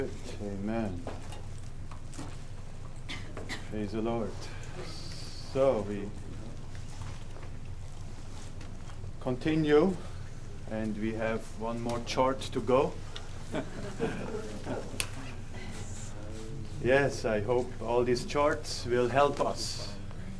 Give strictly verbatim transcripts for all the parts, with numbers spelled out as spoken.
Amen. Praise the Lord. So we continue, and we have one more chart to go. Yes, I hope all these charts will help us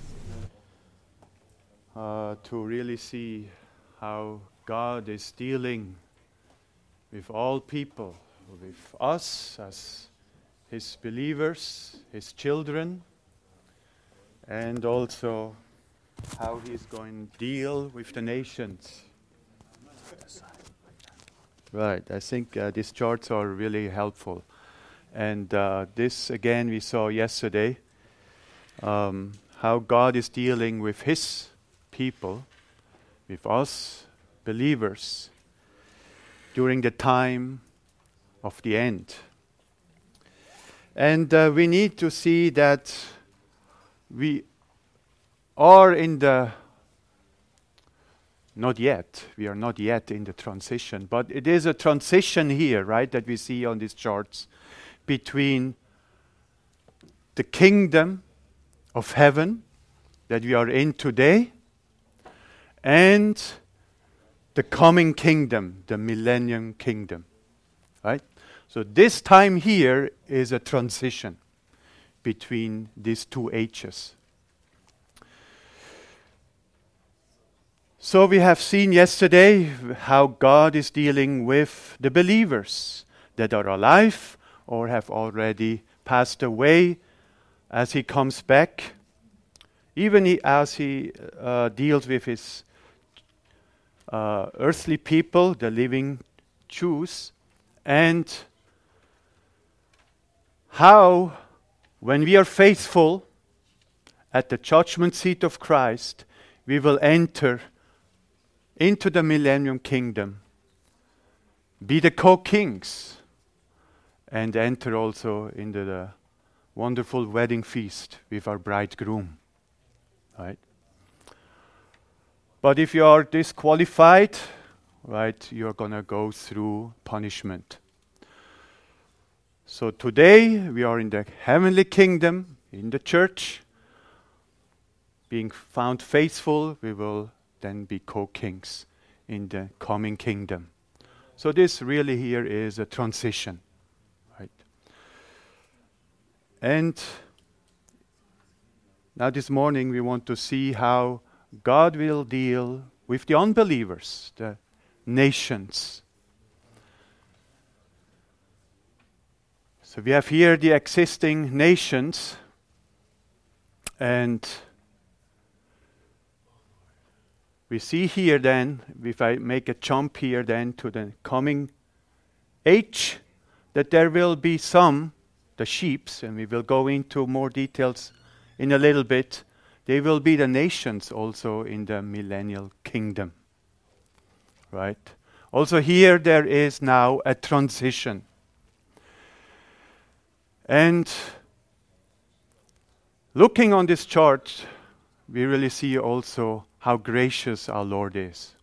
uh, to really see how God is dealing with all people, with us as His believers, His children, and also how He's going to deal with the nations. Right, I think uh, these charts are really helpful. And uh, this, again, we saw yesterday, um, how God is dealing with His people, with us, believers, during the time of the end. And uh, we need to see that we are in the, not yet, we are not yet in the transition, but it is a transition here, right, that we see on these charts, between the kingdom of heaven that we are in today and the coming kingdom, the millennium kingdom, right? So this time here is a transition between these two ages. So we have seen yesterday how God is dealing with the believers that are alive or have already passed away as He comes back, even he, as He uh, deals with His uh, earthly people, the living Jews, and how, when we are faithful at the judgment seat of Christ, we will enter into the millennium kingdom, be the co-kings, and enter also into the wonderful wedding feast with our bridegroom. Right? But if you are disqualified, right, you're going to go through punishment. So today we are in the heavenly kingdom, in the church. Being found faithful, we will then be co-kings in the coming kingdom. So this really here is a transition. And now this morning we want to see how God will deal with the unbelievers, the nations. So we have here the existing nations, and we see here then, if I make a jump here then to the coming age, that there will be some the sheeps, and we will go into more details in a little bit. They will be the nations also in the millennial kingdom. Right? Also here there is now a transition. And looking on this chart, we really see also how gracious our Lord is.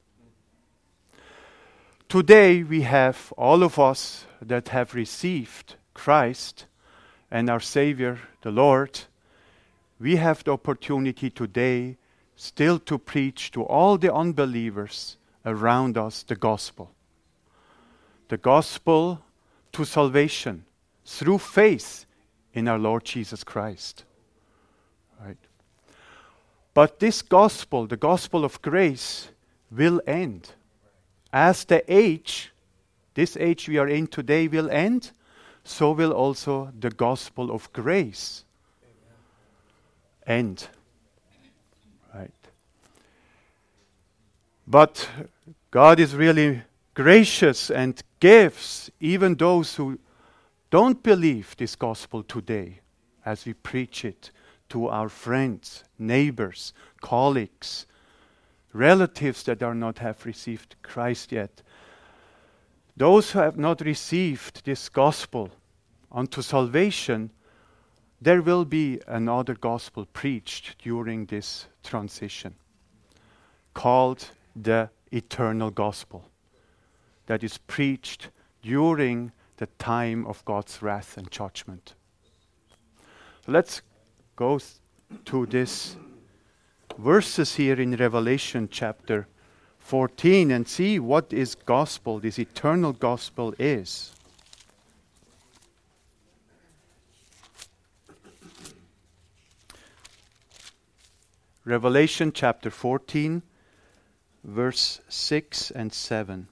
Today we have all of us that have received Christ and our Savior, the Lord, we have the opportunity today still to preach to all the unbelievers around us the gospel. The gospel to salvation through faith in our Lord Jesus Christ. Right? But this gospel, the gospel of grace, will end. As the age, this age we are in today will end, so will also the gospel of grace end. Right. But God is really gracious and gives even those who don't believe this gospel today, as we preach it to our friends, neighbors, colleagues, relatives that are not have received Christ yet. Those who have not received this gospel unto salvation, there will be another gospel preached during this transition, called the eternal gospel, that is preached during the time of God's wrath and judgment. Let's go to these verses here in Revelation chapter fourteen and see what is gospel, this eternal gospel is. Revelation chapter fourteen, verse six and seven.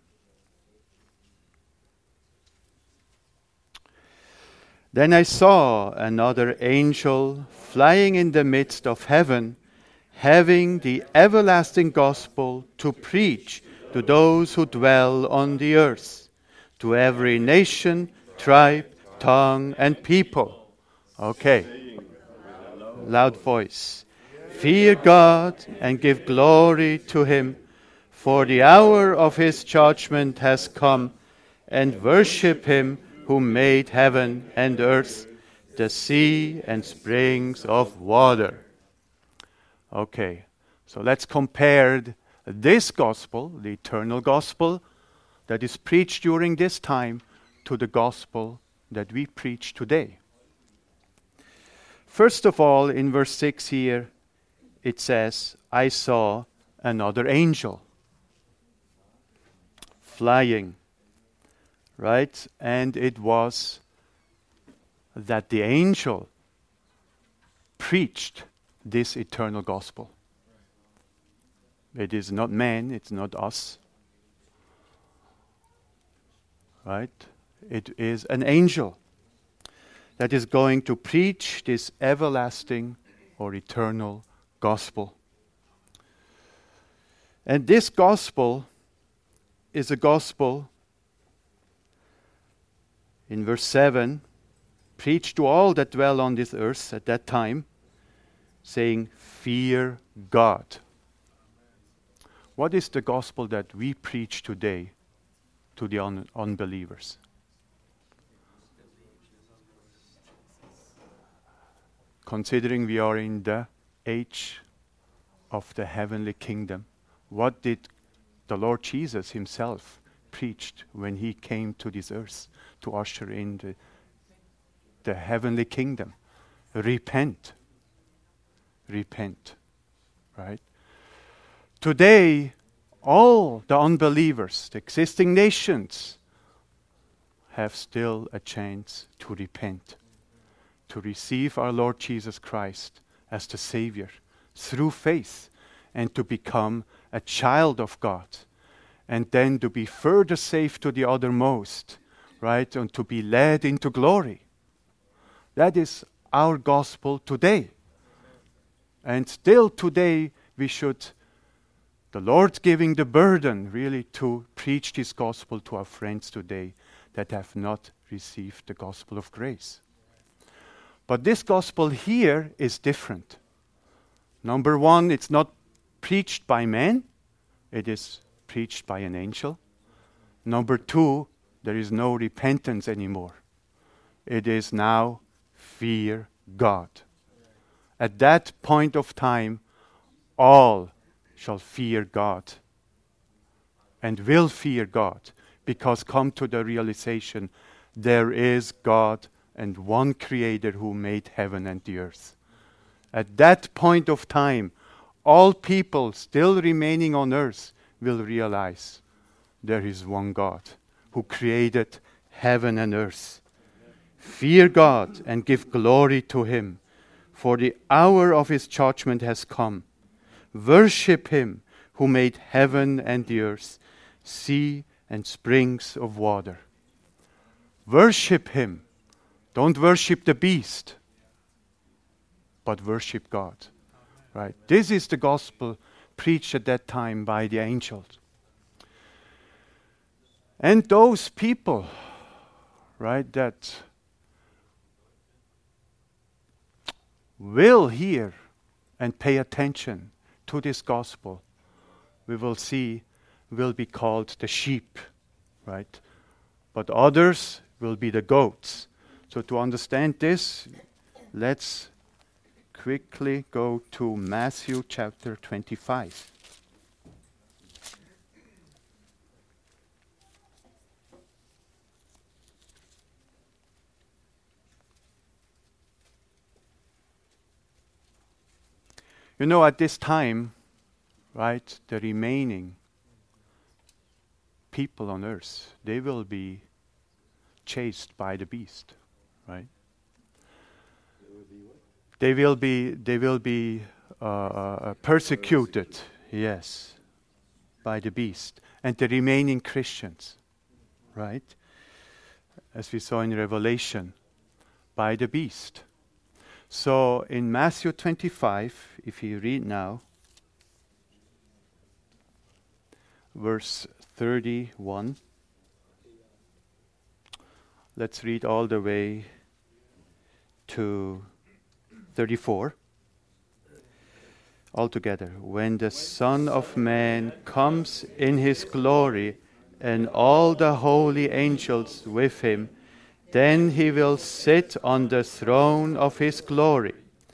Then I saw another angel flying in the midst of heaven, having the everlasting gospel to preach to those who dwell on the earth, to every nation, tribe, tongue, and people. Okay. Loud voice. Fear God and give glory to him, for the hour of his judgment has come, and worship him who made heaven and earth, the sea and springs of water. Okay, so let's compare this gospel, the eternal gospel that is preached during this time, to the gospel that we preach today. First of all, in verse six here, it says, I saw another angel flying. Right? And it was that the angel preached this eternal gospel. It is not man, it's not us. Right? It is an angel that is going to preach this everlasting or eternal gospel. And this gospel is a gospel, in verse seven, preach to all that dwell on this earth at that time, saying, fear God. What is the gospel that we preach today to the un- unbelievers? Considering we are in the age of the heavenly kingdom, what did the Lord Jesus himself preached when he came to this earth to usher in the, the heavenly kingdom? Repent. Repent. Right? Today, all the unbelievers, the existing nations, have still a chance to repent, to receive our Lord Jesus Christ as the Savior through faith, and to become a child of God, and then to be further saved to the uttermost, right, and to be led into glory. That is our gospel today. And still today we should, the Lord giving the burden really to preach this gospel to our friends today that have not received the gospel of grace. But this gospel here is different. Number one, it's not preached by man, it is preached by an angel. Number two, there is no repentance anymore. It is now fear God. At that point of time, all shall fear God and will fear God, because come to the realization there is God and one Creator who made heaven and the earth. At that point of time, all people still remaining on earth will realize there is one God who created heaven and earth. Fear God and give glory to him, for the hour of his judgment has come. Worship him who made heaven and the earth, sea and springs of water. Worship him. Don't worship the beast, but worship God. Right? This is the gospel preached at that time by the angels. And those people, right, that will hear and pay attention to this gospel, we will see, will be called the sheep, right? But others will be the goats. So to understand this, let's quickly go to Matthew chapter twenty-five. You know, at this time, right, the remaining people on earth, they will be chased by the beast, right? They will be, they will be uh, uh, persecuted, yes, by the beast. And the remaining Christians, right, as we saw in Revelation, by the beast. So in Matthew twenty-five, if you read now, verse thirty-one, let's read all the way to thirty-four. Altogether, when the Son of Man comes in his glory and all the holy angels with him, then he will sit on the throne of his glory.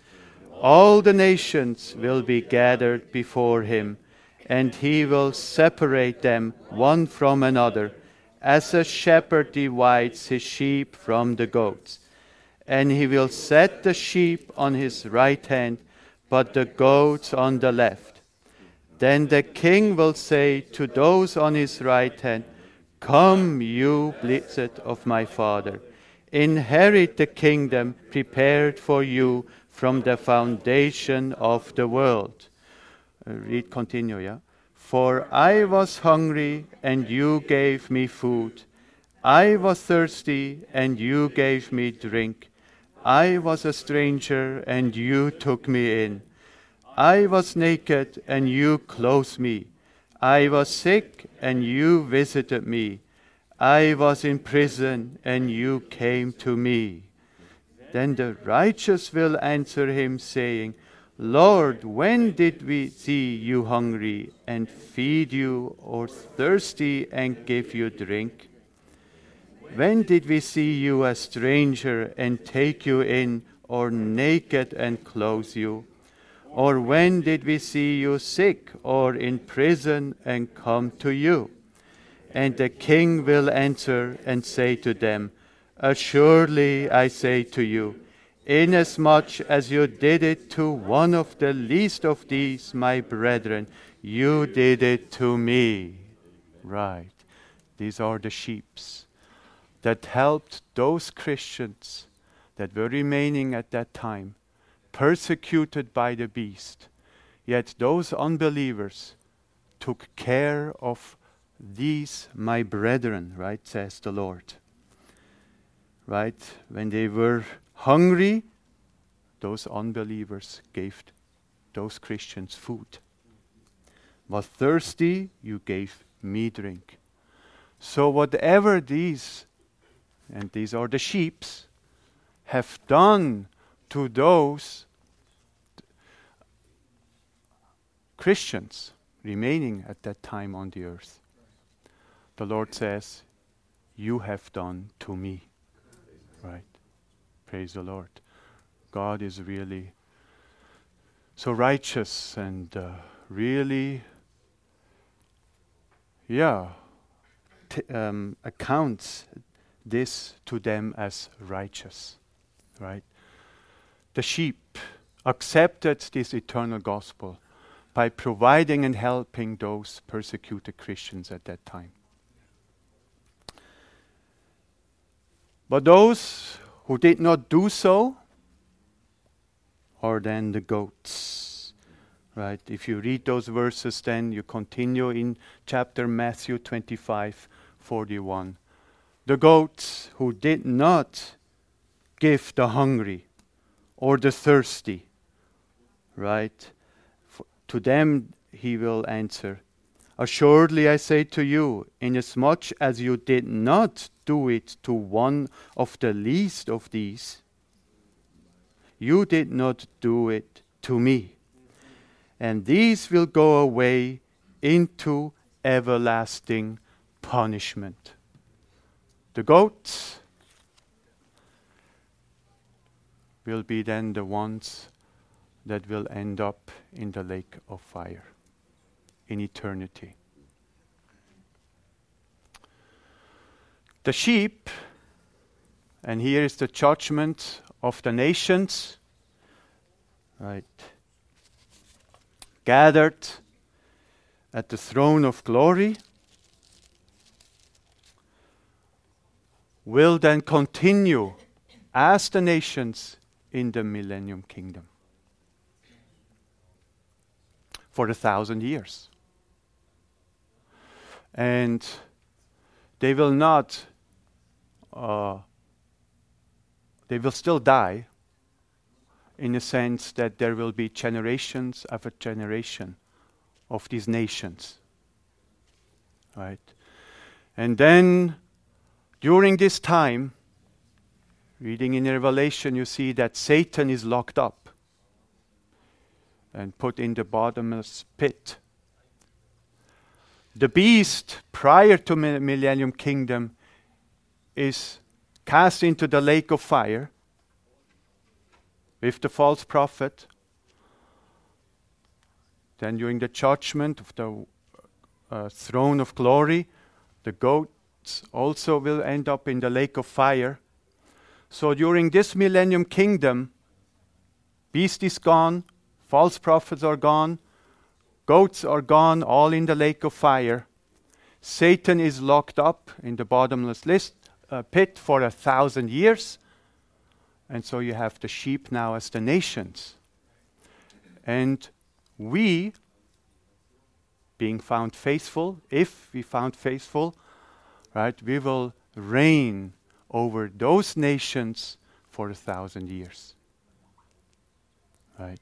All the nations will be gathered before him, and he will separate them one from another, as a shepherd divides his sheep from the goats. And he will set the sheep on his right hand, but the goats on the left. Then the king will say to those on his right hand, "Come, you blessed of my Father, inherit the kingdom prepared for you from the foundation of the world." Uh, read, continue, yeah? "For I was hungry, and you gave me food. I was thirsty, and you gave me drink. I was a stranger, and you took me in. I was naked, and you clothed me. I was sick, and you visited me. I was in prison, and you came to me." Then the righteous will answer him, saying, "Lord, when did we see you hungry and feed you, or thirsty and give you drink? When did we see you a stranger and take you in, or naked and clothe you? Or when did we see you sick or in prison and come to you?" And the king will answer and say to them, "Assuredly I say to you, inasmuch as you did it to one of the least of these, my brethren, you did it to me." Right. These are the sheeps that helped those Christians that were remaining at that time, persecuted by the beast. Yet those unbelievers took care of these, my brethren, right, says the Lord. Right? When they were hungry, those unbelievers gave those Christians food. Was thirsty, you gave me drink. So whatever these, and these are the sheeps, have done to those Christians remaining at that time on the earth, the Lord says, you have done to me. Right? Praise the Lord. God is really so righteous and uh, really, yeah, t- um, accounts this to them as righteous. Right? The sheep accepted this eternal gospel by providing and helping those persecuted Christians at that time. But those who did not do so are then the goats. Right? If you read those verses, then you continue in chapter Matthew twenty-five, forty-one. The goats who did not give the hungry or the thirsty, right? For, to them he will answer, assuredly I say to you, inasmuch as you did not do it to one of the least of these, you did not do it to me. And these will go away into everlasting punishment. The goats will be then the ones that will end up in the lake of fire in eternity. The sheep, and here is the judgment of the nations, right? gathered at the throne of glory will then continue as the nations in the millennium kingdom for a thousand years. And they will not, uh, they will still die in the sense that there will be generations after generation of these nations. Right? And then during this time, reading in Revelation, you see that Satan is locked up and put in the bottomless pit. The beast, prior to the millennium kingdom, is cast into the lake of fire with the false prophet. Then during the judgment of the uh, throne of glory, the goats also will end up in the lake of fire. So during this millennium kingdom, beast is gone, false prophets are gone, goats are gone, all in the lake of fire. Satan is locked up in the bottomless list, uh, pit for a thousand years. And so you have the sheep now as the nations. And we, being found faithful, if we found faithful, right, we will reign over those nations for a thousand years. Right.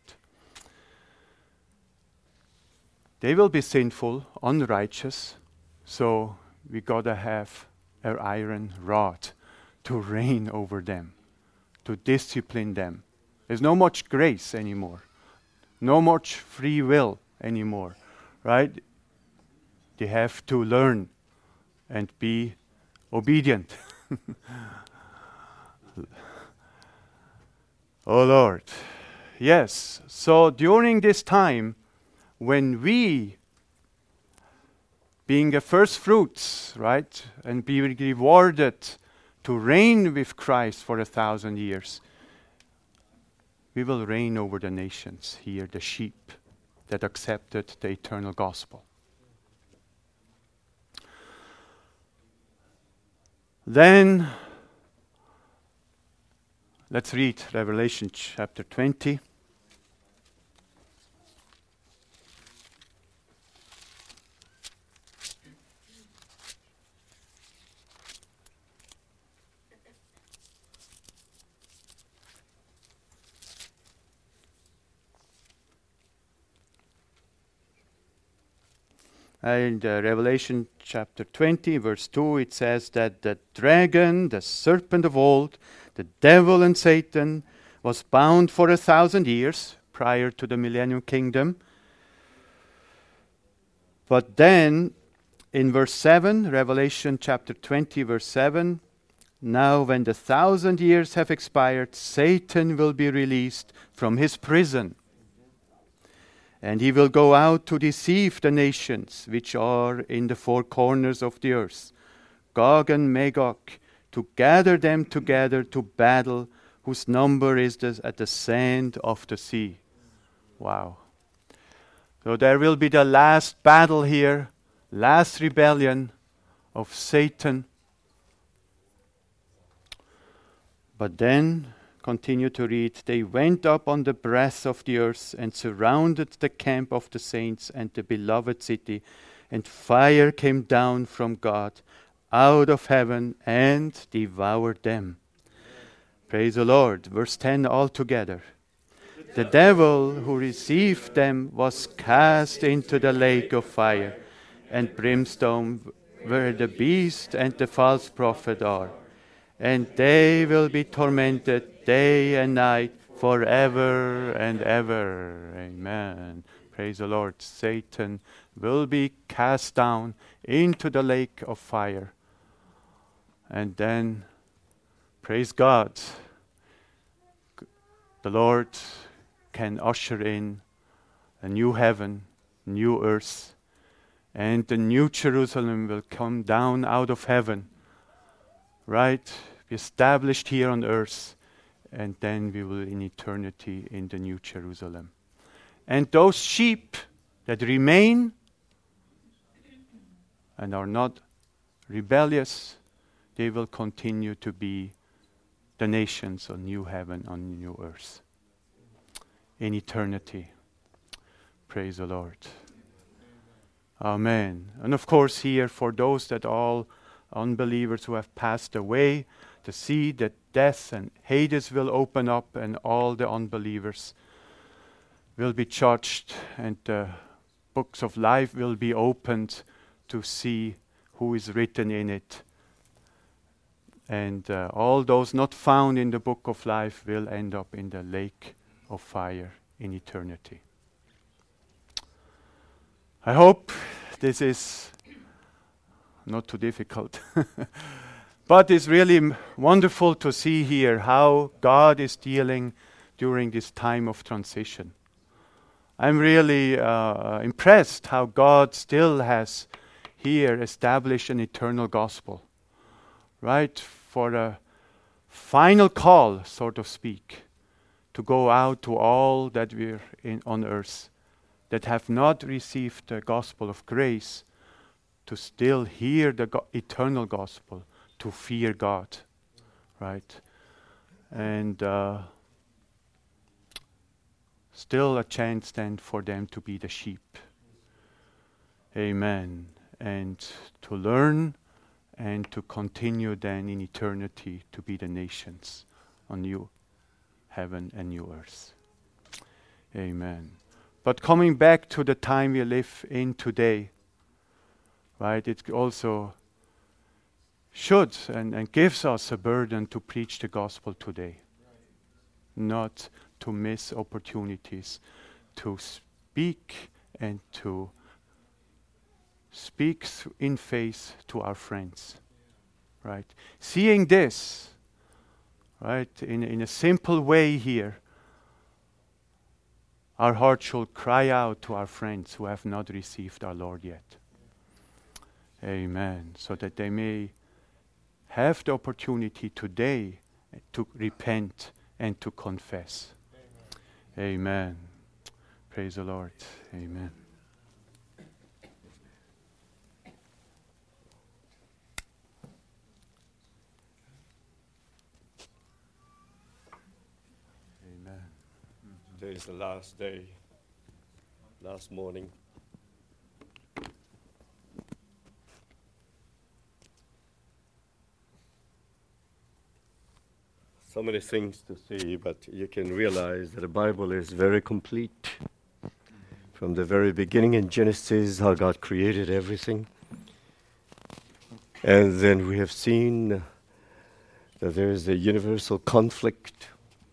They will be sinful, unrighteous, so we gotta have our iron rod to reign over them, to discipline them. There's no much grace anymore, no much free will anymore, right? They have to learn and be obedient. Oh Lord. Yes, so during this time, when we, being the first fruits, right, and be rewarded to reign with Christ for a thousand years, we will reign over the nations here, the sheep that accepted the eternal gospel. Then, let's read Revelation chapter twenty. In uh, Revelation chapter twenty, verse two, it says that the dragon, the serpent of old, the devil and Satan, was bound for a thousand years prior to the millennium kingdom. But then, in verse seven, Revelation chapter twenty, verse seven, now when the thousand years have expired, Satan will be released from his prison. And he will go out to deceive the nations which are in the four corners of the earth, Gog and Magog, to gather them together to battle, whose number is the, at the sand of the sea. Wow. So there will be the last battle here, last rebellion of Satan. But then, continue to read, they went up on the breast of the earth and surrounded the camp of the saints and the beloved city, and fire came down from God out of heaven and devoured them. Praise the Lord. Verse ten altogether. The devil who received them was cast into the lake of fire and brimstone, where the beast and the false prophet are. And they will be tormented day and night forever and ever. Amen. Praise the Lord. Satan will be cast down into the lake of fire. And then, praise God, the Lord can usher in a new heaven, new earth, and the new Jerusalem will come down out of heaven. Right? Be established here on earth, and then we will in eternity in the new Jerusalem. And those sheep that remain and are not rebellious, they will continue to be the nations on new heaven, on new earth, in eternity. Praise the Lord. Amen. And of course here, for those that all unbelievers who have passed away, to see that death and Hades will open up and all the unbelievers will be judged and the books of life will be opened to see who is written in it. And uh, all those not found in the book of life will end up in the lake of fire in eternity. I hope this is not too difficult. But it's really m- wonderful to see here how God is dealing during this time of transition. I'm really uh, impressed how God still has here established an eternal gospel, right? For a final call, so to speak, to go out to all that we're in on earth that have not received the gospel of grace, to still hear the go- eternal gospel, to fear God, right? And uh, still a chance then for them to be the sheep. Amen. And to learn and to continue then in eternity to be the nations on new heaven and new earth. Amen. But coming back to the time we live in today, right, it also should and, and gives us a burden to preach the gospel today. Right. Not to miss opportunities to speak and to speak in faith to our friends. Yeah. Right? Seeing this, right, in, in a simple way here, our heart should cry out to our friends who have not received our Lord yet. Amen. So that they may have the opportunity today to repent and to confess. Amen. Amen. Praise the Lord. Amen. Amen. Today is the last day, last morning. So many things to see, but you can realize that the Bible is very complete. From the very beginning in Genesis, how God created everything. And then we have seen that there is a universal conflict.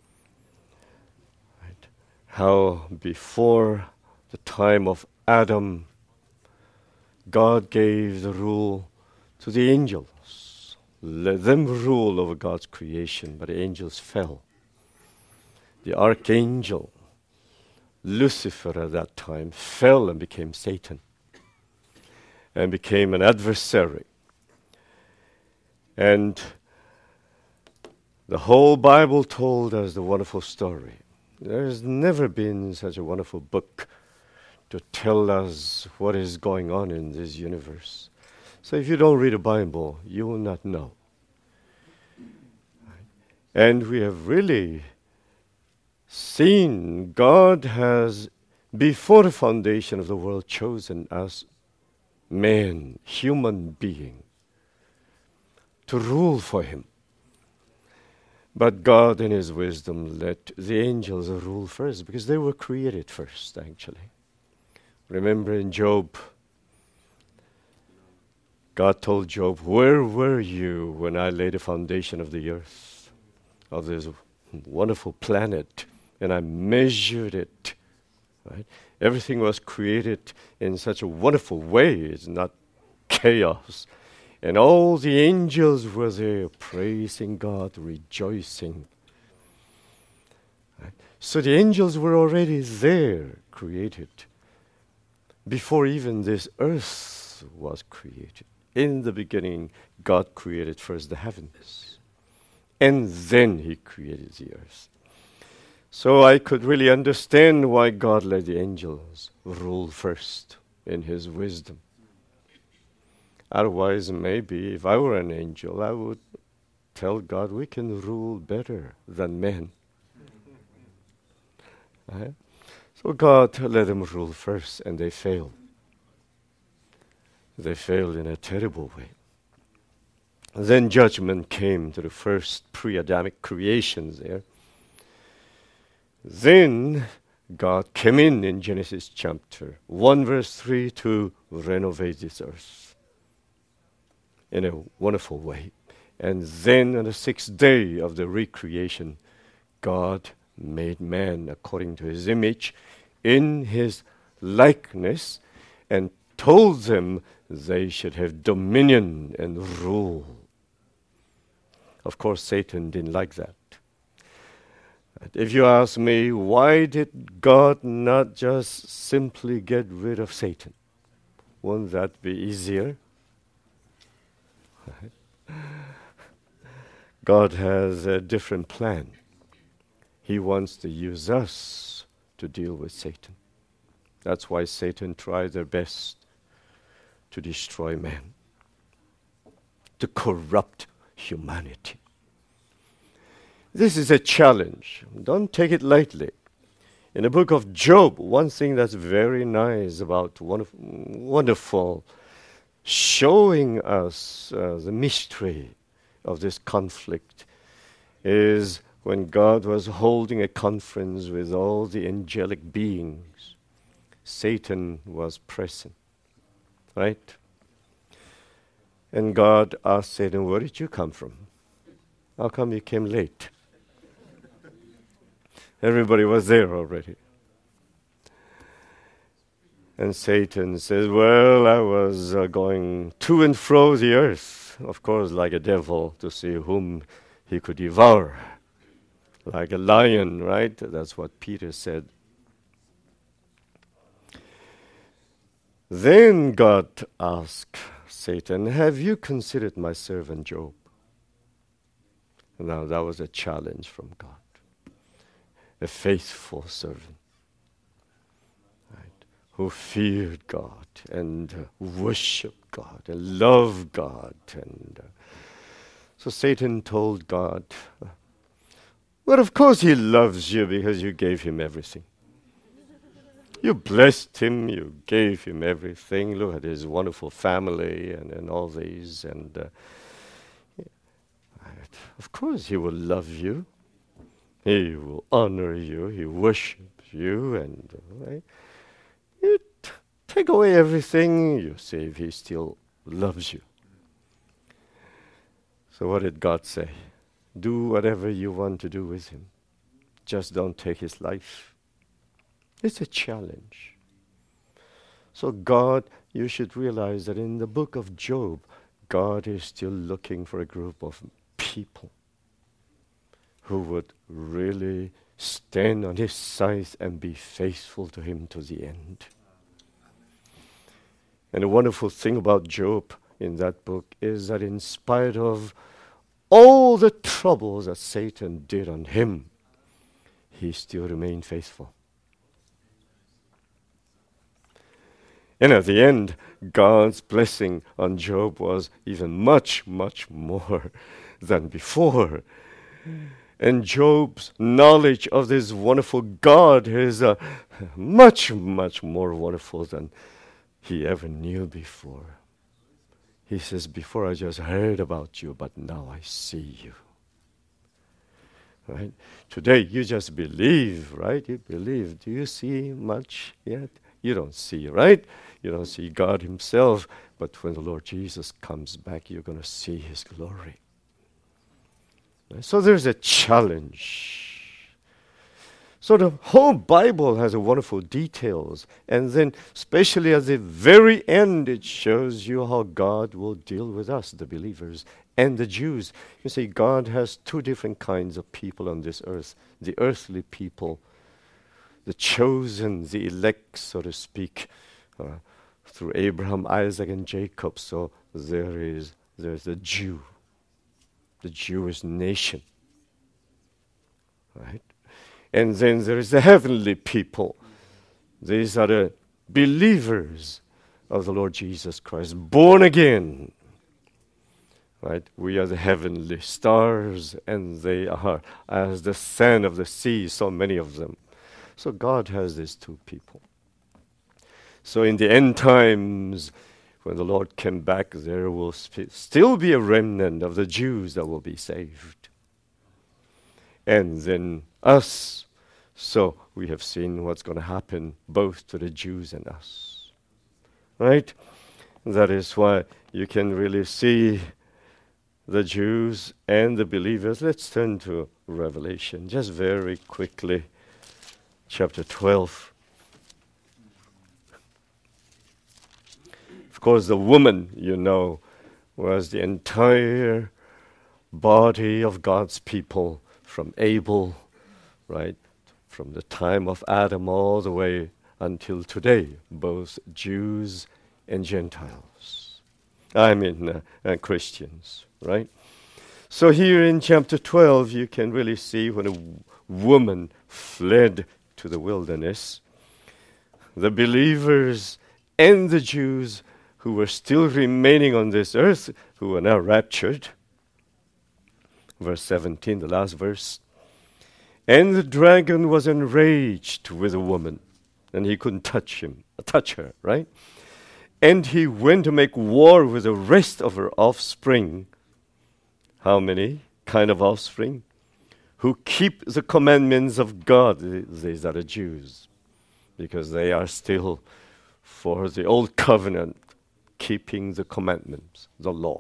Right? How before the time of Adam, God gave the rule to the angels. Let them rule over God's creation, but the angels fell. The archangel, Lucifer at that time, fell and became Satan and became an adversary. And the whole Bible told us the wonderful story. There's never been such a wonderful book to tell us what is going on in this universe. So if you don't read the Bible, you will not know. And we have really seen God has, before the foundation of the world, chosen us, man, human being, to rule for him. But God in his wisdom let the angels rule first, because they were created first, actually. Remember in Job, God told Job, where were you when I laid the foundation of the earth, of this wonderful planet, and I measured it, right? Everything was created in such a wonderful way. It's not chaos. And all the angels were there praising God, rejoicing. Right? So the angels were already there, created, before even this earth was created. In the beginning, God created first the heavens, and then he created the earth. So I could really understand why God let the angels rule first in his wisdom. Otherwise, maybe if I were an angel, I would tell God we can rule better than men. Right? So God let them rule first, and they failed. They failed in a terrible way. Then judgment came to the first pre-Adamic creations there. Then God came in in Genesis chapter one verse three to renovate this earth in a wonderful way. And then on the sixth day of the recreation, God made man according to his image, in his likeness, and told them they should have dominion and rule. Of course, Satan didn't like that. If you ask me, why did God not just simply get rid of Satan? Wouldn't that be easier? God has a different plan. He wants to use us to deal with Satan. That's why Satan tried their best to destroy man, to corrupt humanity. This is a challenge. Don't take it lightly. In the book of Job, one thing that's very nice about wonderful, wonderful showing us uh, the mystery of this conflict is when God was holding a conference with all the angelic beings, Satan was present, right? And God asked Satan, where did you come from? How come you came late? Everybody was there already. And Satan says, well, I was uh, going to and fro the earth, of course, like a devil, to see whom he could devour. Like a lion, right? That's what Peter said. Then God asked Satan, have you considered my servant Job? Now that was a challenge from God. A faithful servant, right, who feared God and uh, worshiped God and loved God. And uh, so Satan told God, uh, well, of course he loves you because you gave him everything. You blessed him, you gave him everything. Look at his wonderful family and, and all these. And uh, right, of course he will love you. He will honor you. He worships you. And uh, right? You t- take away everything, you say if he still loves you. So what did God say? Do whatever you want to do with him. Just don't take his life. It's a challenge. So God, you should realize that in the book of Job, God is still looking for a group of people who would really stand on his side and be faithful to him to the end. And the wonderful thing about Job in that book is that in spite of all the troubles that Satan did on him, he still remained faithful. And at the end, God's blessing on Job was even much, much more than before. And Job's knowledge of this wonderful God is uh, much, much more wonderful than he ever knew before. He says, before I just heard about you, but now I see you. Right? Today you just believe, right? You believe. Do you see much yet? You don't see, right? You don't see God himself. But when the Lord Jesus comes back, you're going to see his glory. So there's a challenge. So the whole Bible has a wonderful details. And then especially at the very end, it shows you how God will deal with us, the believers, and the Jews. You see, God has two different kinds of people on this earth. The earthly people, the chosen, the elect, so to speak, uh, through Abraham, Isaac, and Jacob. So there is there's the Jew, the Jewish nation, right? And then there is the heavenly people. These are the believers of the Lord Jesus Christ, born again. Right? We are the heavenly stars, and they are as the sand of the sea, so many of them. So God has these two people. So in the end times, when the Lord came back, there will sp- still be a remnant of the Jews that will be saved. And then us. So we have seen what's going to happen both to the Jews and us. Right? That is why you can really see the Jews and the believers. Let's turn to Revelation just very quickly. Chapter twelve. Of course, the woman, you know, was the entire body of God's people from Abel, right, from the time of Adam all the way until today, both Jews and Gentiles. I mean, uh, uh, Christians, right? So here in chapter twelve, you can really see when a w- woman fled to the wilderness, the believers and the Jews who were still remaining on this earth, who were now raptured. Verse seventeen, the last verse. And the dragon was enraged with the woman, and he couldn't touch him, touch her, right? And he went to make war with the rest of her offspring. How many kind of offspring? Who keep the commandments of God. These are the Jews, because they are still for the old covenant, keeping the commandments, the law.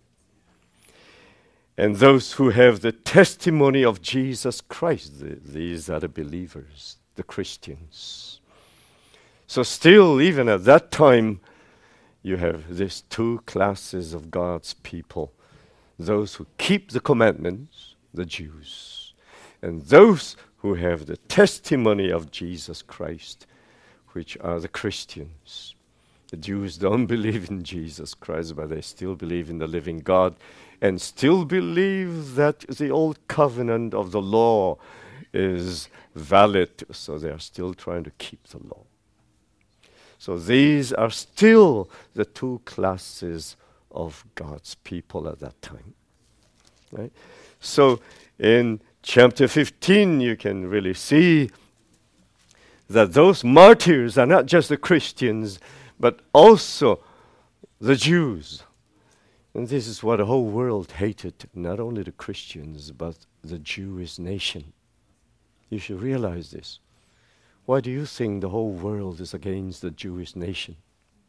And those who have the testimony of Jesus Christ, th- these are the believers, the Christians. So still, even at that time, you have these two classes of God's people. Those who keep the commandments, the Jews, and those who have the testimony of Jesus Christ, which are the Christians. The Jews don't believe in Jesus Christ, but they still believe in the living God and still believe that the old covenant of the law is valid, so they are still trying to keep the law. So these are still the two classes of God's people at that time. Right? So in chapter fifteen, you can really see that those martyrs are not just the Christians, but also the Jews. And this is what the whole world hated, not only the Christians, but the Jewish nation. You should realize this. Why do you think the whole world is against the Jewish nation?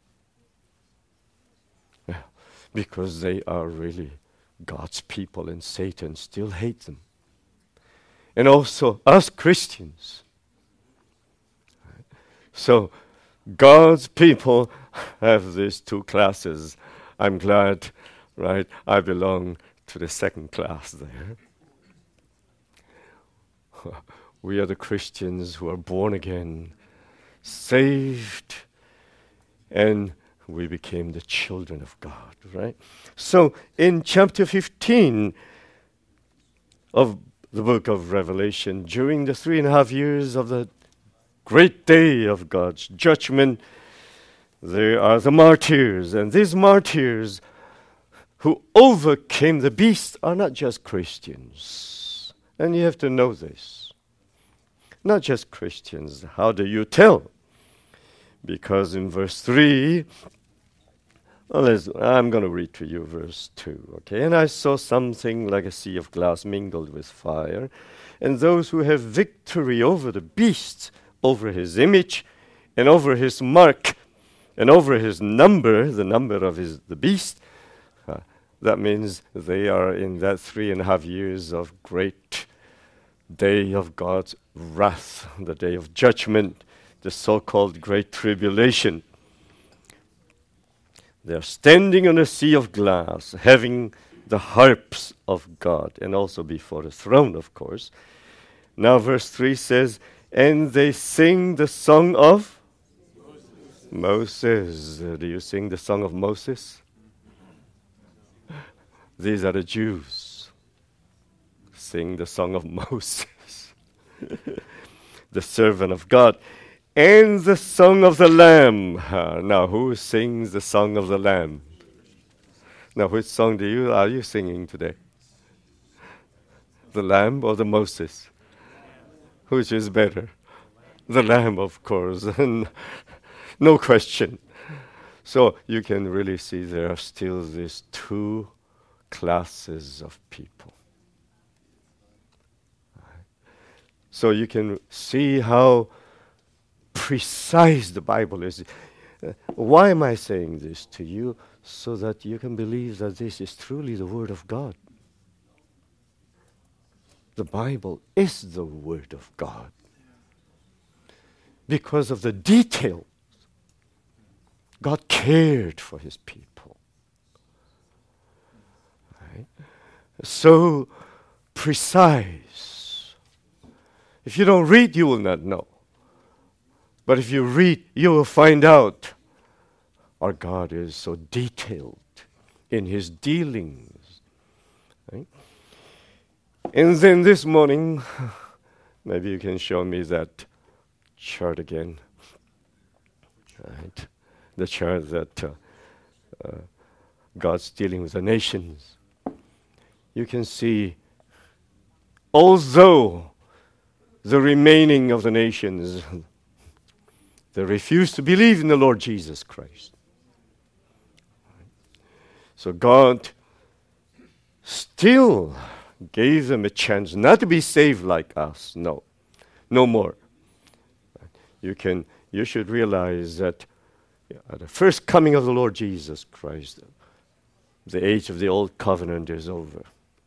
Well, because they are really God's people, and Satan still hates them. And also us Christians. So God's people have these two classes. I'm glad, right, I belong to the second class there. We are the Christians who are born again, saved, and we became the children of God, right? So in chapter fifteen of the book of Revelation, during the three and a half years of the great day of God's judgment, there are the martyrs, and these martyrs who overcame the beast are not just Christians. And you have to know this. Not just Christians. How do you tell? Because in verse three, well, let's, I'm going to read to you verse two, okay? And I saw something like a sea of glass mingled with fire, and those who have victory over the beast, over his image, and over his mark, and over his number, the number of his the beast, uh, that means they are in that three and a half years of great day of God's wrath, the day of judgment, the so-called Great Tribulation. They are standing on a sea of glass, having the harps of God, and also before the throne, of course. Now verse three says, and they sing the song of Moses. Moses. Uh, do you sing the song of Moses? These are the Jews. Sing the song of Moses. the servant of God, and the song of the Lamb. Uh, now, who sings the song of the Lamb? Now, which song do you are you singing today? The Lamb or the Moses? Which is better? The Lamb, of course, and no question. So you can really see there are still these two classes of people. So you can see how precise the Bible is. Uh, why am I saying this to you? So that you can believe that this is truly the Word of God. The Bible is the Word of God. Because of the details, God cared for His people. Right? So precise. If you don't read, you will not know. But if you read, you will find out our God is so detailed in His dealings. Right? And then this morning, maybe you can show me that chart again. Right? The chart that uh, uh, God's dealing with the nations. You can see, although the remaining of the nations, they refuse to believe in the Lord Jesus Christ. So God still gave them a chance not to be saved like us. No, no more. You can, you should realize that at the first coming of the Lord Jesus Christ, the age of the old covenant is over.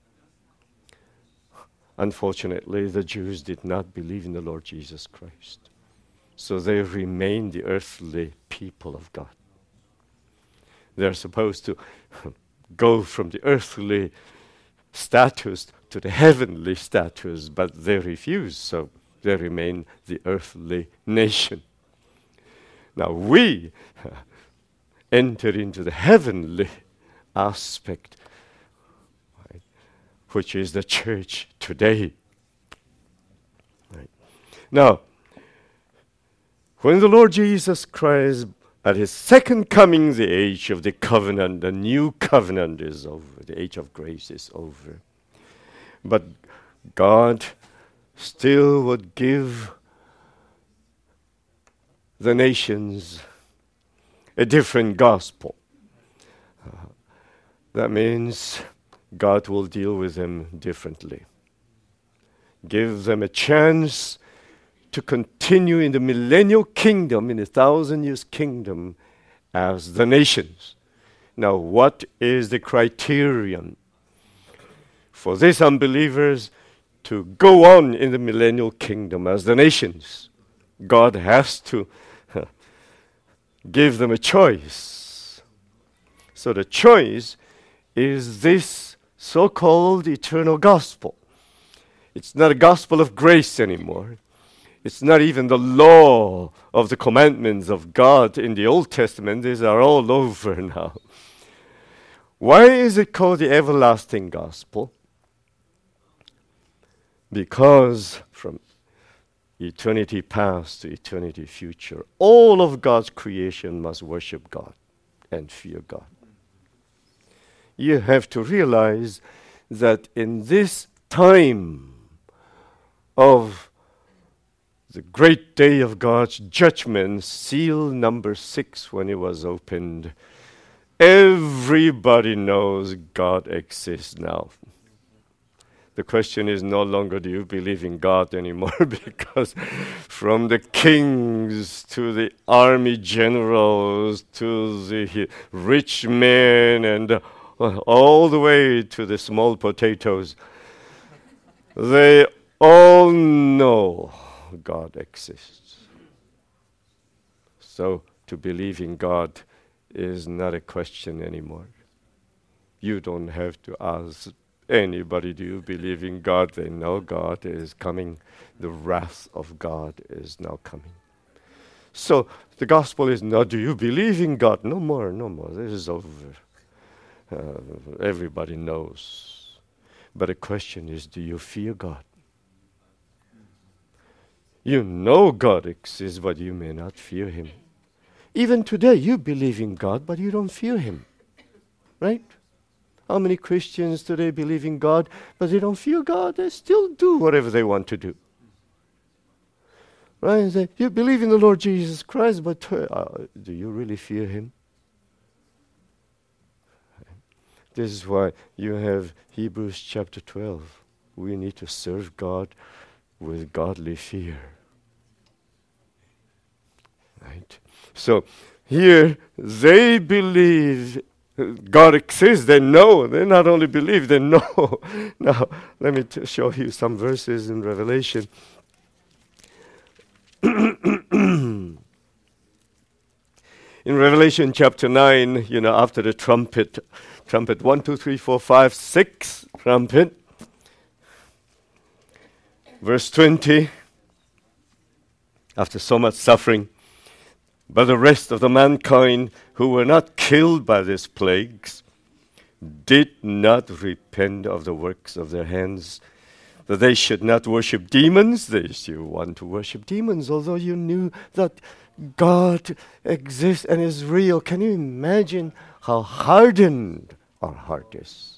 Unfortunately, the Jews did not believe in the Lord Jesus Christ. So they remain the earthly people of God. They're supposed to go from the earthly status to the heavenly status, but they refuse, so they remain the earthly nation. Now we enter into the heavenly aspect, right, which is the church today. Right. Now, when the Lord Jesus Christ, at His second coming, the age of the covenant, the new covenant is over, the age of grace is over. But God still would give the nations a different gospel. Uh, that means God will deal with them differently. Give them a chance to continue in the millennial kingdom, in the thousand years kingdom, as the nations. Now, what is the criterion for these unbelievers to go on in the millennial kingdom as the nations? God has to give them a choice. So the choice is this so-called eternal gospel. It's not a gospel of grace anymore. It's not even the law of the commandments of God in the Old Testament. These are all over now. Why is it called the everlasting gospel? Because from eternity past to eternity future, all of God's creation must worship God and fear God. You have to realize that in this time of the great day of God's judgment, seal number six, when it was opened, everybody knows God exists now. The question is no longer do you believe in God anymore, because from the kings to the army generals to the rich men and uh, all the way to the small potatoes, they all know God exists. So to believe in God is not a question anymore. You don't have to ask anybody, do you believe in God? They know God is coming. The wrath of God is now coming. So the gospel is not, do you believe in God? No more, no more. This is over. Uh, everybody knows. But the question is, do you fear God? You know God exists, but you may not fear him. Even today, you believe in God, but you don't fear him. Right? How many Christians today believe in God, but they don't fear God? They still do whatever they want to do. Right? And say, you believe in the Lord Jesus Christ, but uh, do you really fear him? This is why you have Hebrews chapter twelve. We need to serve God with godly fear. Right? So here they believe God exists. They know. They not only believe, they know. Now, let me t- show you some verses in Revelation. In Revelation chapter nine, you know, after the trumpet, trumpet one, two, three, four, five, six, trumpet. Verse twenty, after so much suffering, but the rest of the mankind who were not killed by these plagues did not repent of the works of their hands, that they should not worship demons. They still want to worship demons, although you knew that God exists and is real. Can you imagine how hardened our heart is?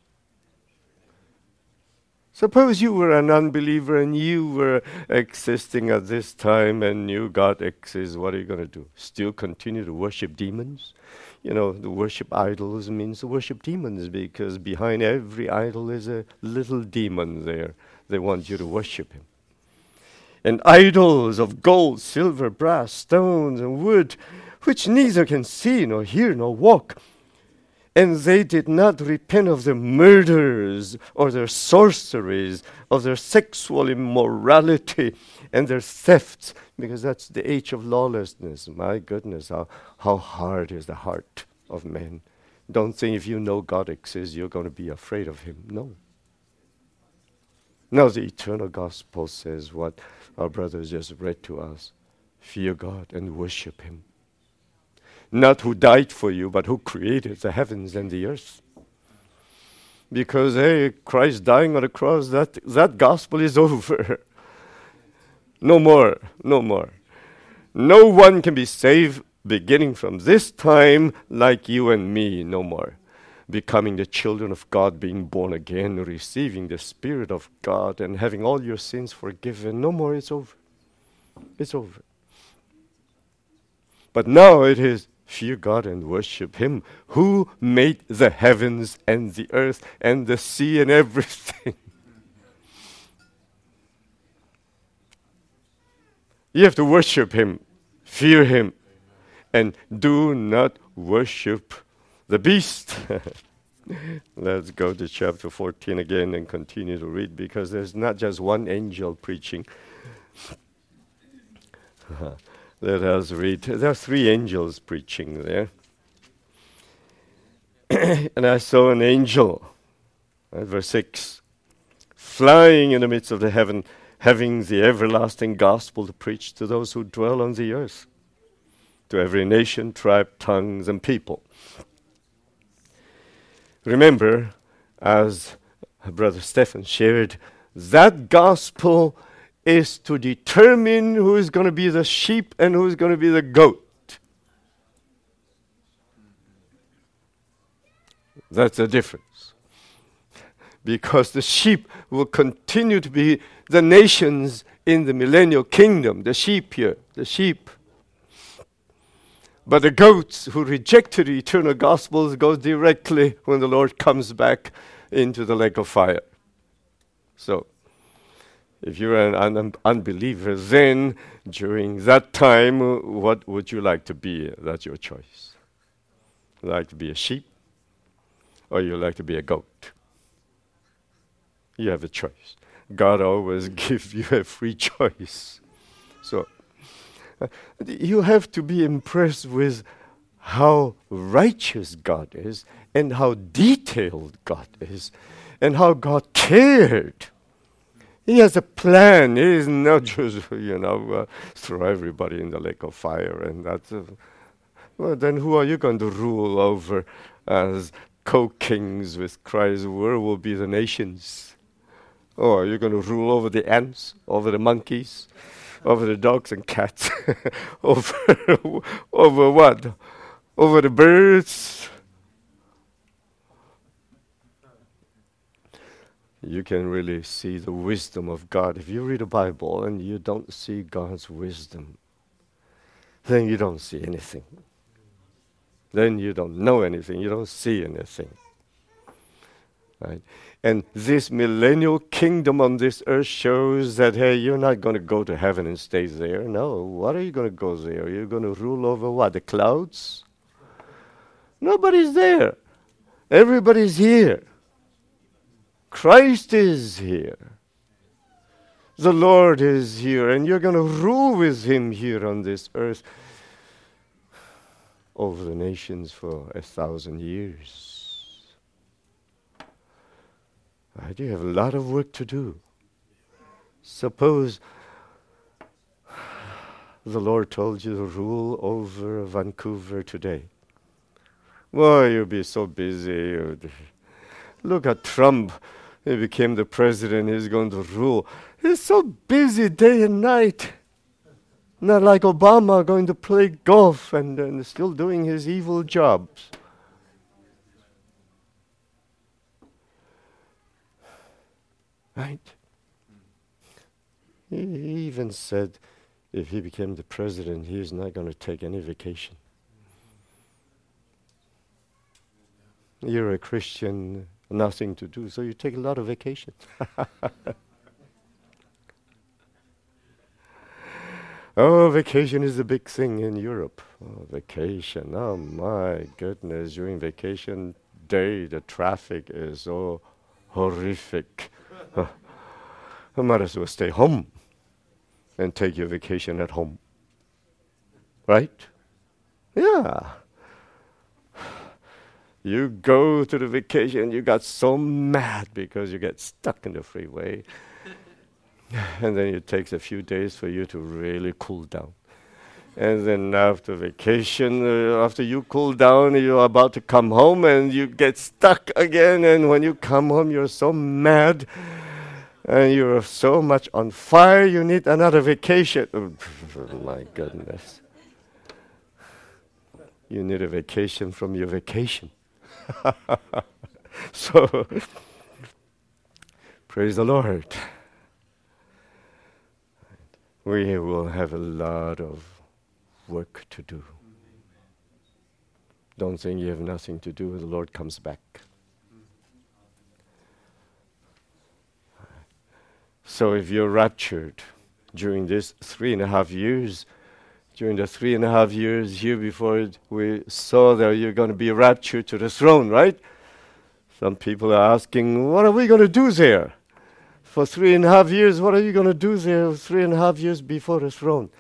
Suppose you were an unbeliever and you were existing at this time and knew God exists. What are you going to do? Still continue to worship demons? You know, to worship idols means to worship demons, because behind every idol is a little demon there. They want you to worship him. And idols of gold, silver, brass, stones, and wood, which neither can see, nor hear, nor walk. And they did not repent of their murders, or their sorceries, of their sexual immorality, and their thefts, because that's the age of lawlessness. My goodness, how, how hard is the heart of man. Don't think if you know God exists, you're going to be afraid of him. No. Now the eternal gospel says what our brothers just read to us. Fear God and worship him. Not who died for you, but who created the heavens and the earth. Because, hey, Christ dying on the cross, that, that gospel is over. No more, no more. No one can be saved beginning from this time like you and me, no more. Becoming the children of God, being born again, receiving the Spirit of God, and having all your sins forgiven. No more, it's over. It's over. But now it is fear God and worship him who made the heavens and the earth and the sea and everything. You have to worship him, fear him, and do not worship the beast. Let's go to chapter fourteen again and continue to read, because there's not just one angel preaching. Let us read. There are three angels preaching there. And I saw an angel, right, verse six, flying in the midst of the heaven, having the everlasting gospel to preach to those who dwell on the earth, to every nation, tribe, tongues, and people. Remember, as Brother Stephen shared, that gospel is to determine who is going to be the sheep and who is going to be the goat. That's the difference. Because the sheep will continue to be the nations in the millennial kingdom, the sheep here, the sheep. But the goats who rejected the eternal gospels go directly when the Lord comes back into the lake of fire. So, if you're an un- unbeliever, then during that time, uh, what would you like to be? That's your choice. You like to be a sheep, or you like to be a goat? You have a choice. God always gives you a free choice. So, uh, you have to be impressed with how righteous God is, and how detailed God is, and how God cared. He has a plan. He is not just, you know, uh, throw everybody in the lake of fire. And that's, uh, well, then who are you going to rule over as co-kings with Christ? Where will be the nations? Oh, are you going to rule over the ants, over the monkeys, over the dogs and cats, over, over what? Over the birds. You can really see the wisdom of God. If you read the Bible and you don't see God's wisdom, then you don't see anything. Then you don't know anything. You don't see anything. Right? And this millennial kingdom on this earth shows that, hey, you're not going to go to heaven and stay there. No. What are you going to go there? You're going to rule over what? The clouds? Nobody's there. Everybody's here. Christ is here. The Lord is here, and you're going to rule with him here on this earth over the nations for a thousand years. Right? You have a lot of work to do. Suppose the Lord told you to rule over Vancouver today. Well, you'll be so busy. Look at Trump. He became the president. He's going to rule. He's so busy day and night. Not like Obama going to play golf and, and still doing his evil jobs. Right? He even said if he became the president, he's not going to take any vacation. You're a Christian, nothing to do, so you take a lot of vacation. Oh, vacation is a big thing in Europe. Oh, vacation. Oh, my goodness. During vacation day, the traffic is so horrific. I might as well stay home and take your vacation at home. Right? Yeah. You go to the vacation, you got so mad because you get stuck in the freeway. And then it takes a few days for you to really cool down. And then after vacation, uh, after you cool down, you're about to come home and you get stuck again. And when you come home, you're so mad and you're so much on fire, you need another vacation. Oh, my goodness. You need a vacation from your vacation. So, praise the Lord. We will have a lot of work to do. Don't think you have nothing to do when the Lord comes back. So if you're raptured during this three and a half years, during the three and a half years here before it, we saw that you're going to be raptured to the throne, right? Some people are asking, what are we going to do there? For three and a half years, what are you going to do there three and a half years before the throne?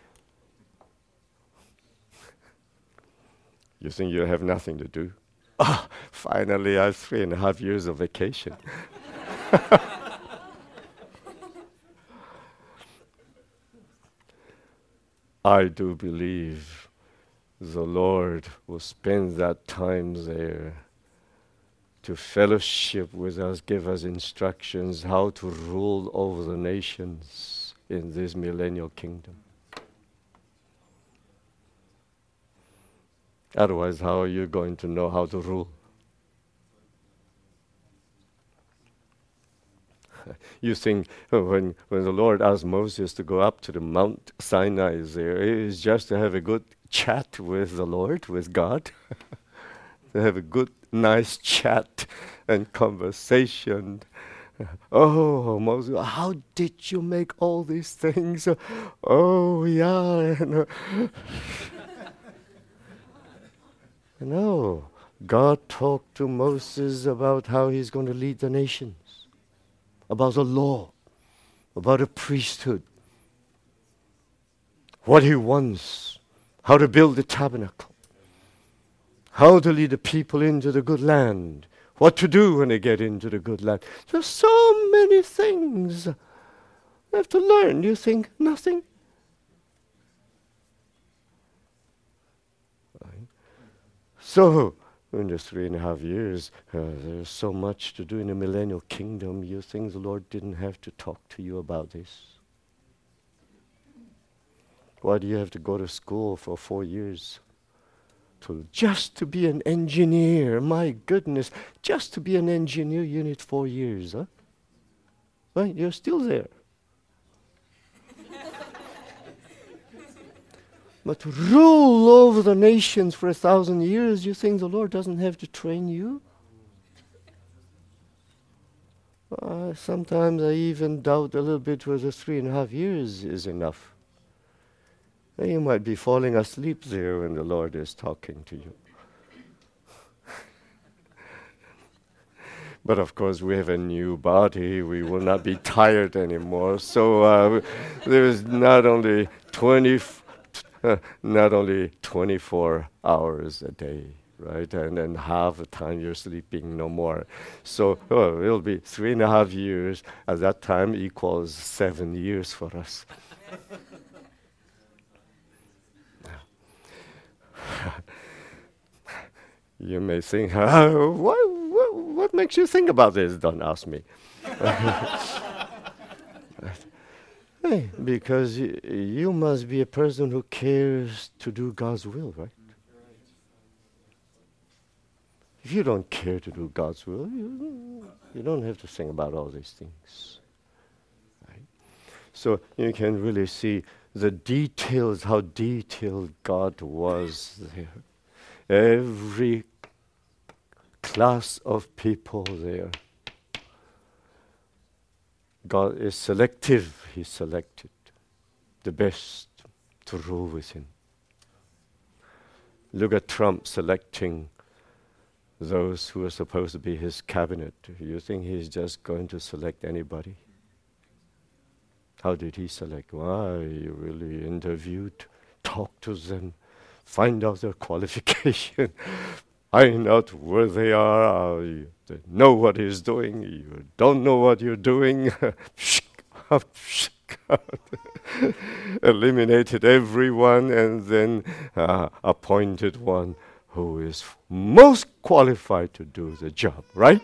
You think you have nothing to do? Oh, finally, I have three and a half years of vacation. I do believe the Lord will spend that time there to fellowship with us, give us instructions how to rule over the nations in this millennial kingdom. Otherwise, how are you going to know how to rule? You think uh, when, when the Lord asked Moses to go up to the Mount Sinai there, it is just to have a good chat with the Lord, with God, to have a good, nice chat and conversation. Oh, Moses, how did you make all these things? Oh, yeah. No, God talked to Moses about how he's going to lead the nations, about the law, about the priesthood, what he wants, how to build the tabernacle, how to lead the people into the good land, what to do when they get into the good land. There's so many things you have to learn. You think nothing? Right. So, in the three and a half years, uh, there's so much to do in the millennial kingdom. You think the Lord didn't have to talk to you about this? Why do you have to go to school for four years? To just to be an engineer. My goodness, just to be an engineer, you need four years, huh? Right? You're still there. But to rule over the nations for a thousand years, you think the Lord doesn't have to train you? Uh, sometimes I even doubt a little bit whether three and a half years is enough. And you might be falling asleep there when the Lord is talking to you. But of course, we have a new body. We will not be tired anymore. So uh, there is not only twenty, uh, not only twenty-four hours a day, right? And then half the time you're sleeping, no more. So oh, it'll be three and a half years. At that time equals seven years for us. You may think, oh, what, what, what makes you think about this? Don't ask me. Hey, because y- you must be a person who cares to do God's will, right? If you don't care to do God's will, you, you don't have to think about all these things. Right? So you can really see the details, how detailed God was there. Every class of people there. God is selective. He selected the best to rule with him. Look at Trump selecting those who are supposed to be his cabinet. You think he's just going to select anybody? How did he select? Why, he really interviewed, talked to them, find out their qualification, find out where they are, uh, you know what he's doing, you don't know what you're doing. Eliminated everyone and then uh, appointed one who is most qualified to do the job, right?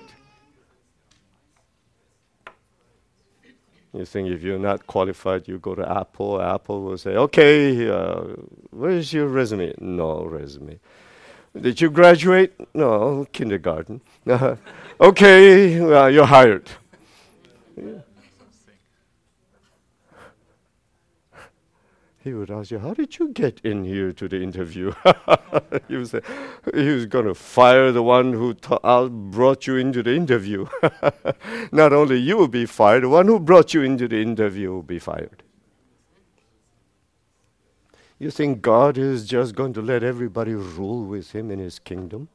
You think if you're not qualified, you go to Apple. Apple will say, okay, uh, where's your resume? No resume. Did you graduate? No, kindergarten. Uh, okay, well, you're hired. Yeah. He would ask you, how did you get in here to the interview? He would say, he was going to fire the one who ta- uh, brought you into the interview. Not only you will be fired, the one who brought you into the interview will be fired. You think God is just going to let everybody rule with him in his kingdom?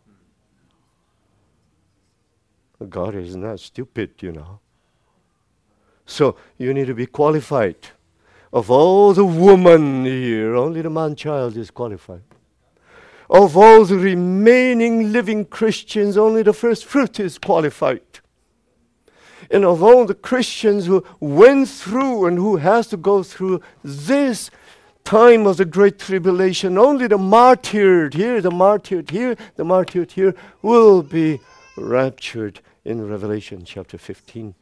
God is not stupid, you know. So you need to be qualified. Of all the women here, only the man-child is qualified. Of all the remaining living Christians, only the first fruit is qualified. And of all the Christians who went through and who has to go through this time of the great tribulation, only the martyred here, the martyred here, the martyred here will be raptured in Revelation chapter fifteen.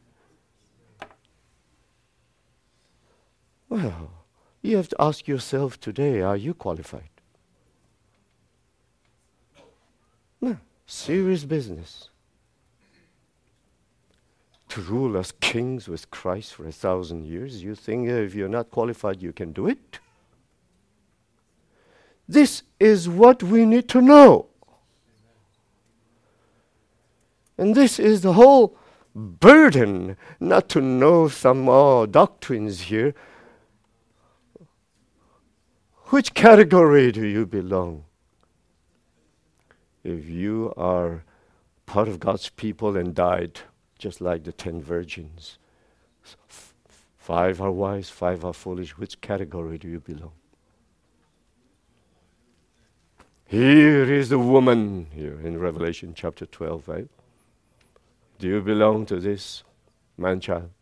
Well, you have to ask yourself today, are you qualified? No, serious business. To rule as kings with Christ for a thousand years, you think uh, if you're not qualified, you can do it? This is what we need to know. And this is the whole burden, not to know some oh, doctrines here. Which category do you belong? If you are part of God's people and died, just like the ten virgins, f- five are wise, five are foolish, which category do you belong? Here is the woman, here in Revelation chapter twelve, right? Do you belong to this man-child?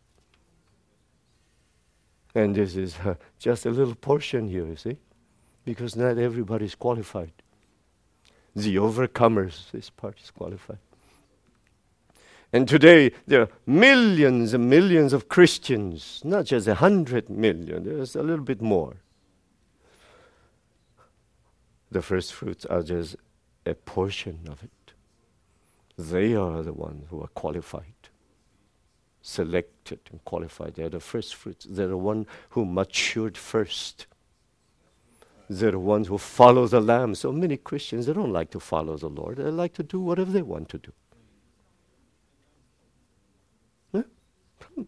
And this is uh, just a little portion here, you see? Because not everybody is qualified. The overcomers, this part is qualified. And today, there are millions and millions of Christians, not just a hundred million, there's a little bit more, The first fruits are just a portion of it. They are the ones who are qualified, selected and qualified. They are the first fruits. They're the ones who matured first. They're the ones who follow the Lamb. So many Christians, they don't like to follow the Lord. They like to do whatever they want to do. Huh?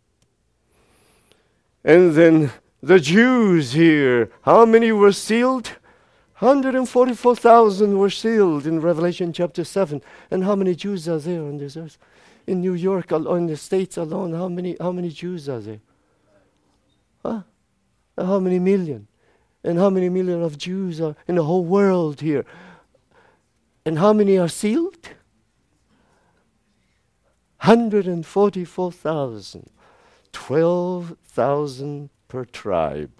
And then the Jews here, how many were sealed? one hundred forty-four thousand were sealed in Revelation chapter seven. And how many Jews are there on this earth? In New York, or in the States alone, how many how many Jews are there? Huh? How many million? And how many million of Jews are in the whole world here? And how many are sealed? one hundred forty-four thousand. twelve thousand per tribe.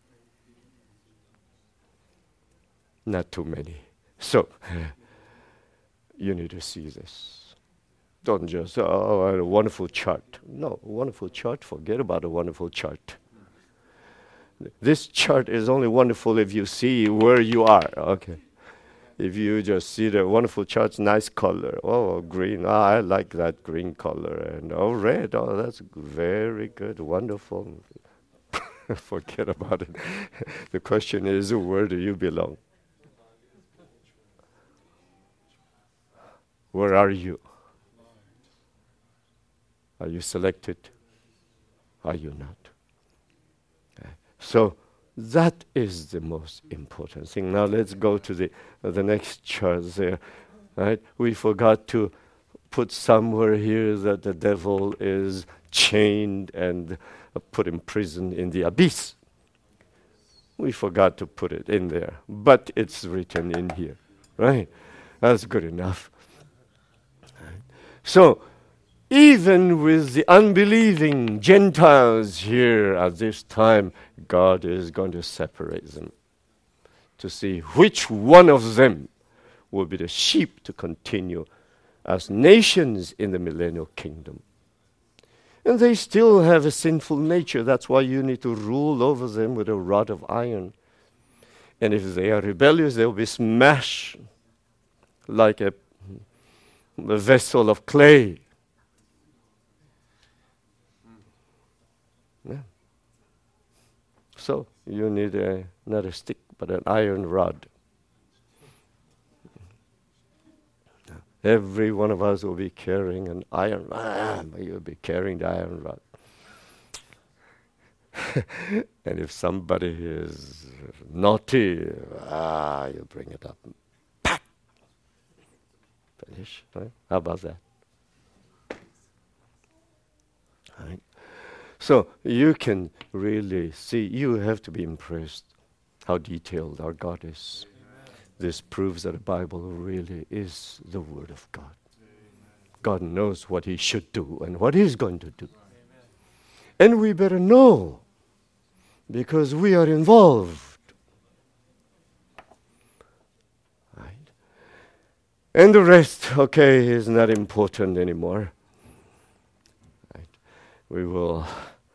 Not too many. So, you need to see this. Don't just, oh, a wonderful chart. No, a wonderful chart, forget about a wonderful chart. This chart is only wonderful if you see where you are, okay? If you just see the wonderful charts, nice color. Oh, green, oh, I like that green color. And oh, red, oh, that's very good, wonderful. Forget about it. The question is, where do you belong? Where are you? Are you selected? Are you not? Okay. So that is the most important thing. Now let's go to the uh, the next chart there. Right? We forgot to put somewhere here that the devil is chained and uh, put in prison in the abyss. We forgot to put it in there, but it's written in here. Right? That's good enough. So, even with the unbelieving Gentiles here at this time, God is going to separate them to see which one of them will be the sheep to continue as nations in the millennial kingdom. And they still have a sinful nature. That's why you need to rule over them with a rod of iron. And if they are rebellious, they'll be smashed like a a vessel of clay. Yeah. So you need a, not a stick, but an iron rod. Every one of us will be carrying an iron rod. You'll be carrying the iron rod. And if somebody is naughty, ah, you bring it up. Finish, right? How about that? Right. So you can really see, you have to be impressed how detailed our God is. Amen. This proves that the Bible really is the Word of God. Amen. God knows what He should do and what He's going to do. Amen. And we better know, because we are involved. And the rest, okay, is not important anymore. Right. We will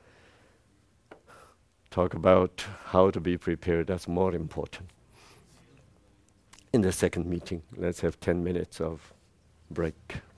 talk about how to be prepared. That's more important. In the second meeting, let's have ten minutes of break.